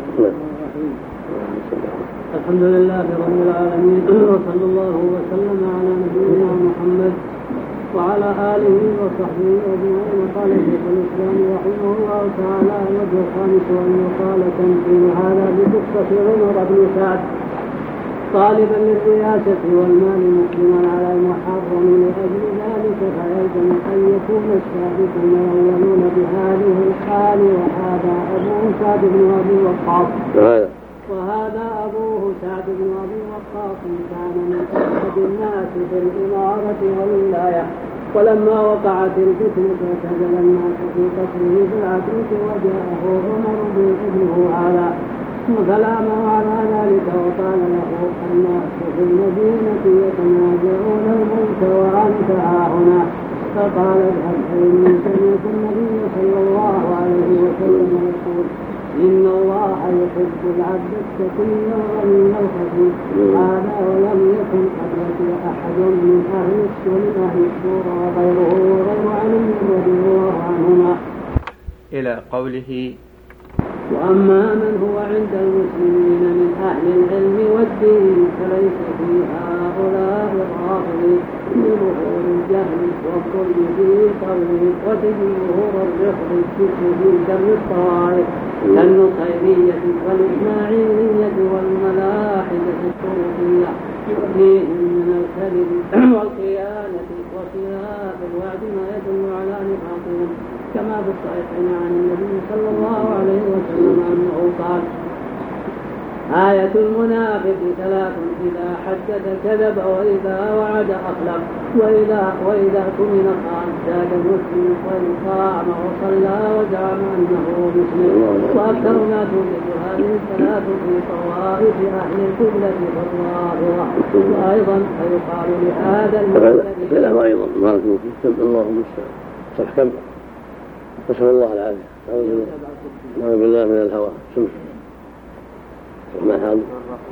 الحمد لله رب العالمين، وصلى الله وسلم على نبينا محمد وعلى آله وصحبه أجمعين. قال شيخ الإسلام رحمه الله تعالى: الوجه الخامس أن يقال تمثيل هذا بقصة عمر بن سعد طالبا للرياسة والمال مقدما على المحرم لأجل ذلك، فيلزم أن يكون السابقون الأولون بهذه الحال. وهذا أبوه سعد بن أبي وقاص كان من أحد الناس بالإمارة والولاية، ولما وقعت الفتنة اعتزل الناس في قصره بالعتيق، وجاءه عمر ابنه هذا فلامه على ذلك، وقال له: الناس في المدينة يتنازعون الملك وأنت هاهنا. فقال: اذهب فإني سمعت النبي صلى الله عليه وسلم يقول: إن الله يحب العبد التقي والغني الخفي. هذا ولم يكن قد لقي أحد من أهل الشورى غيره وغير علي رضي الله عنهما. إلى قوله: وأما من هو عند المسلمين من أهل العلم والدين فليس في هؤلاء الغافلين بظهور الجهل والظلم في قوله، وتجمهور الرفض في شر الطوائف كالنصيرية والإسماعيلية والملاحدة الطرقية، وفيهم من الكذب والخيانة وخلاف الوعد ما يدل على نفاقهم، كما في الصحيحين عن النبي صلى الله عليه وسلم أنه قال: آية المنافق ثلاث: إذا حدث كذب، وإذا وعد أخلف، وإذا اؤتمن خان. زاد مسلم: وإن قام وصلى وزعم أنه مسلم. وأكثر ما توجد هذه الثلاث في طوائف أهل القبلة والظاهرة. وأيضا فيقال لهذا الكلام أيضا بارك الله المستعان. صح كم؟ نسأل الله العافية. نعوذ بالله من الهوى. سمح ما حاضر.